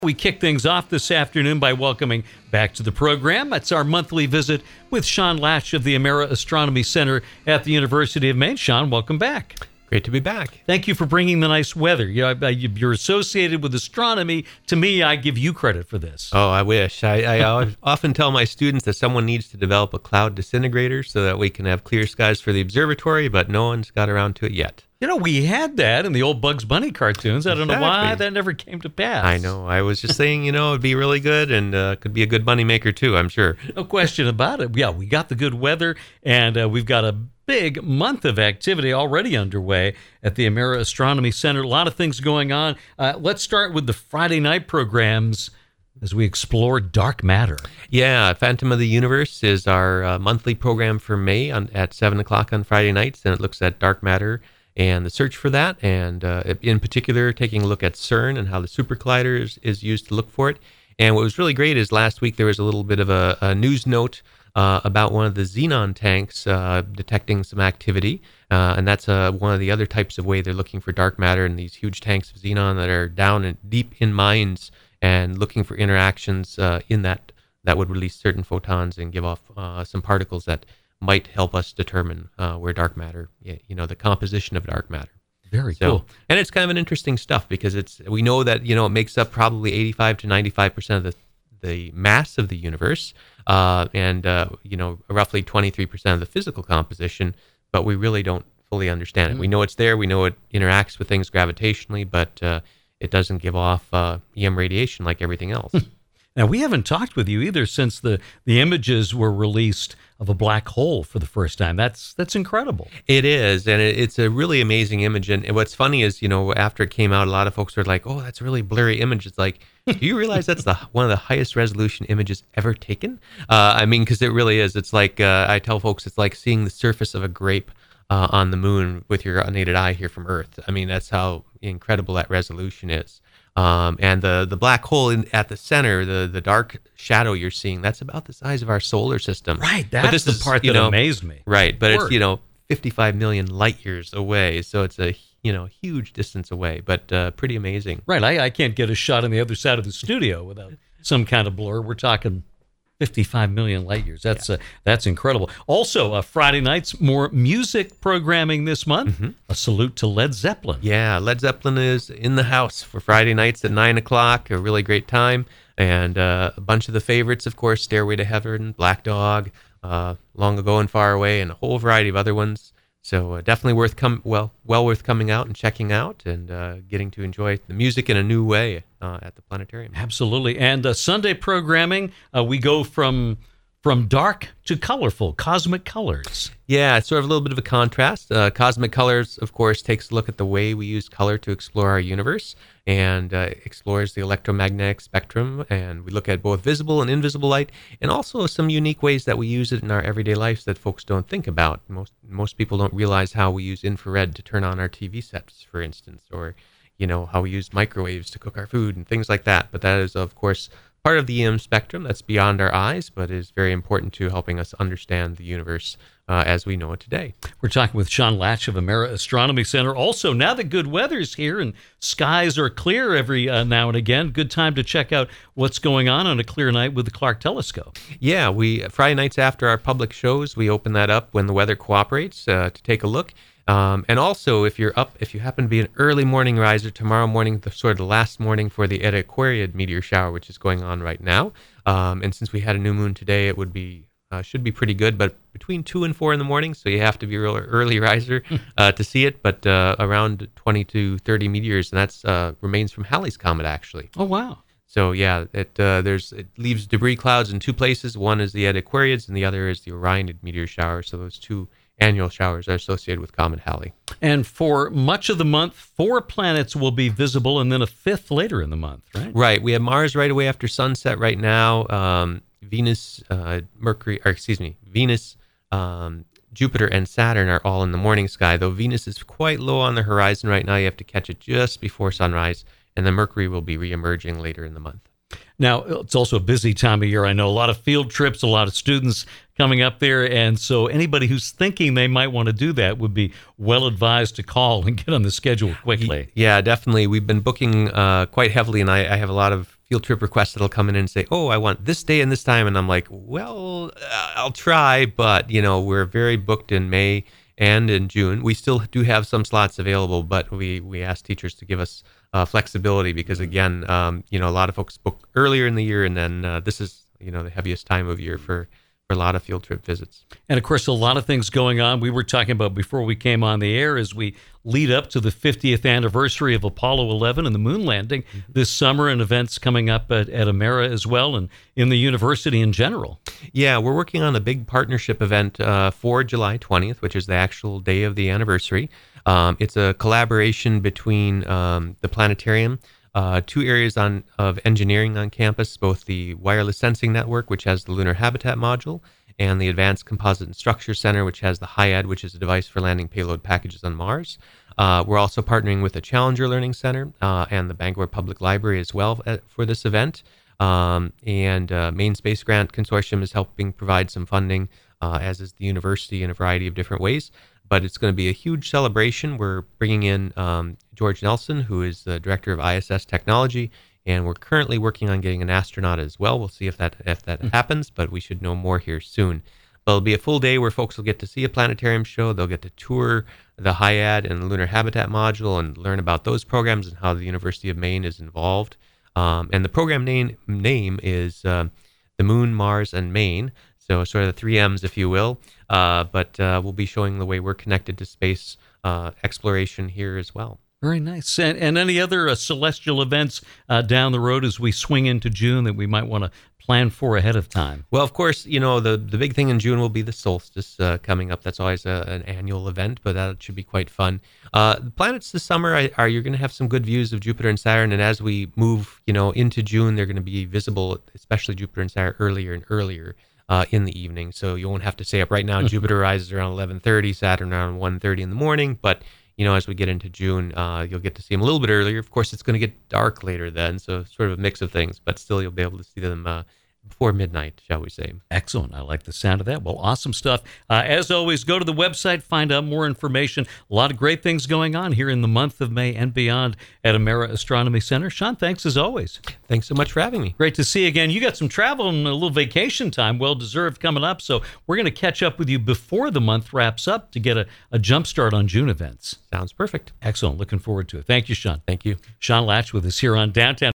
We kick things off this afternoon by welcoming back to the program. It's our monthly visit with Sean Latch of the Amera Astronomy Center at the University of Maine. Sean, welcome back. Great to be back. Thank you for bringing the nice weather. You're associated with astronomy. To me, I give you credit for this. Oh, I wish. I often tell my students that someone needs to develop a cloud disintegrator so that we can have clear skies for the observatory, but no one's got around to it yet. You know, we had that in the old Bugs Bunny cartoons. I don't know why that never came to pass. I know. I was just saying, it'd be really good and could be a good bunny maker too, I'm sure. No question about it. Yeah, we got the good weather, and we've got a big month of activity already underway at the Amera Astronomy Center. A lot of things going on. Let's start with the Friday night programs as we explore dark matter. Yeah, Phantom of the Universe is our monthly program for May at 7 o'clock on Friday nights, and it looks at dark matter and the search for that, and in particular, taking a look at CERN and how the super collider is used to look for it. And what was really great is last week there was a little bit of a news note about one of the xenon tanks detecting some activity, and that's one of the other types of way they're looking for dark matter in these huge tanks of xenon that are down and deep in mines and looking for interactions in that would release certain photons and give off some particles that might help us determine where dark matter, the composition of dark matter. Very cool. And it's kind of an interesting stuff because we know that, it makes up probably 85 to 95% of the mass of the universe, and roughly 23% of the physical composition, but we really don't fully understand it. We know it's there, we know it interacts with things gravitationally, but it doesn't give off EM radiation like everything else. Now, we haven't talked with you either since the images were released of a black hole for the first time. That's incredible. It is, and it's a really amazing image. And what's funny is, after it came out, a lot of folks were like, oh, that's a really blurry image. It's like, do you realize that's one of the highest resolution images ever taken? Because it really is. It's like, I tell folks, it's like seeing the surface of a grape on the moon with your unaided eye here from Earth. That's how incredible that resolution is. And the black hole at the center, the dark shadow you're seeing, that's about the size of our solar system. Right, that's the part that amazed me. Right, but it's 55 million light years away, so it's a huge distance away, but pretty amazing. Right, I can't get a shot on the other side of the studio without some kind of blur. We're talking 55 million light years. That's incredible. Also, Friday nights, more music programming this month. Mm-hmm. A salute to Led Zeppelin. Yeah, Led Zeppelin is in the house for Friday nights at 9 o'clock. A really great time. And a bunch of the favorites, of course, Stairway to Heaven, Black Dog, Long Ago and Far Away, and a whole variety of other ones. So definitely worth coming out and checking out and getting to enjoy the music in a new way at the planetarium. Absolutely. And Sunday programming, we go from dark to colorful, cosmic colors. Yeah, it's sort of a little bit of a contrast. Cosmic Colors, of course, takes a look at the way we use color to explore our universe and explores the electromagnetic spectrum. And we look at both visible and invisible light and also some unique ways that we use it in our everyday lives that folks don't think about. Most people don't realize how we use infrared to turn on our TV sets, for instance, or how we use microwaves to cook our food and things like that. But that is, of course, part of the EM spectrum that's beyond our eyes, but is very important to helping us understand the universe as we know it today. We're talking with Sean Latch of Amera Astronomy Center. Also, now that good weather's here and skies are clear every now and again, good time to check out what's going on a clear night with the Clark Telescope. Yeah, Friday nights after our public shows, we open that up when the weather cooperates to take a look. And also, if you happen to be an early morning riser, tomorrow morning, the last morning for the Eta Aquariid meteor shower, which is going on right now. And since we had a new moon today, it should be pretty good, but between 2 and 4 in the morning, so you have to be a real early riser to see it, but around 20 to 30 meteors, and that's remains from Halley's Comet, actually. Oh, wow. So, yeah, it leaves debris clouds in two places. One is the Eta Aquariids, and the other is the Orionid meteor shower, so those two annual showers are associated with Comet Halley. And for much of the month, 4 planets will be visible, and then a 5th later in the month, right? Right. We have Mars right away after sunset right now. Venus, Jupiter, and Saturn are all in the morning sky, though Venus is quite low on the horizon right now. You have to catch it just before sunrise, and then Mercury will be re-emerging later in the month. Now, it's also a busy time of year. I know a lot of field trips, a lot of students coming up there. And so anybody who's thinking they might want to do that would be well advised to call and get on the schedule quickly. Yeah, definitely. We've been booking quite heavily, and I have a lot of field trip requests that'll come in and say, "Oh, I want this day and this time," and I'm like, "Well, I'll try," but we're very booked in May and in June. We still do have some slots available, but we ask teachers to give us flexibility because again, a lot of folks book earlier in the year, and then this is the heaviest time of year for a lot of field trip visits. And of course, a lot of things going on. We were talking about before we came on the air as we lead up to the 50th anniversary of Apollo 11 and the moon landing this summer, and events coming up at Emera as well, and in the university in general. Yeah, we're working on a big partnership event for July 20th, which is the actual day of the anniversary. It's a collaboration between the planetarium, two areas of engineering on campus, both the Wireless Sensing Network, which has the Lunar Habitat Module, and the Advanced Composite and Structure Center, which has the HIAD, which is a device for landing payload packages on Mars. We're also partnering with the Challenger Learning Center and the Bangor Public Library as well for this event. And Maine Space Grant Consortium is helping provide some funding, as is the university in a variety of different ways. But it's going to be a huge celebration. We're bringing in George Nelson, who is the director of ISS Technology, and we're currently working on getting an astronaut as well. We'll see if that happens, but we should know more here soon. But it'll be a full day where folks will get to see a planetarium show. They'll get to tour the HIAD and the Lunar Habitat Module and learn about those programs and how the University of Maine is involved. And the program name is the Moon, Mars, and Maine. So sort of the 3 M's, if you will. But we'll be showing the way we're connected to space exploration here as well. Very nice. And any other celestial events down the road as we swing into June that we might want to plan for ahead of time? Well, of course, the big thing in June will be the solstice coming up. That's always an annual event, but that should be quite fun. The planets this summer you're going to have some good views of Jupiter and Saturn, and as we move, into June, they're going to be visible, especially Jupiter and Saturn, earlier and earlier in the evening. So you won't have to stay up. Right now, Jupiter rises around 11:30, Saturn around 1:30 in the morning, but as we get into June, you'll get to see them a little bit earlier. Of course, it's going to get dark later then, so sort of a mix of things, but still you'll be able to see them before midnight, shall we say. Excellent. I like the sound of that. Well, awesome stuff. As always, go to the website, find out more information. A lot of great things going on here in the month of May and beyond at Emera Astronomy Center. Sean, thanks as always. Thanks so much for having me. Great to see you again. You got some travel and a little vacation time, well-deserved, coming up, so we're going to catch up with you before the month wraps up to get a jump start on June events. Sounds perfect. Excellent. Looking forward to it. Thank you, Sean. Thank you. Sean Latch with us here on Downtown.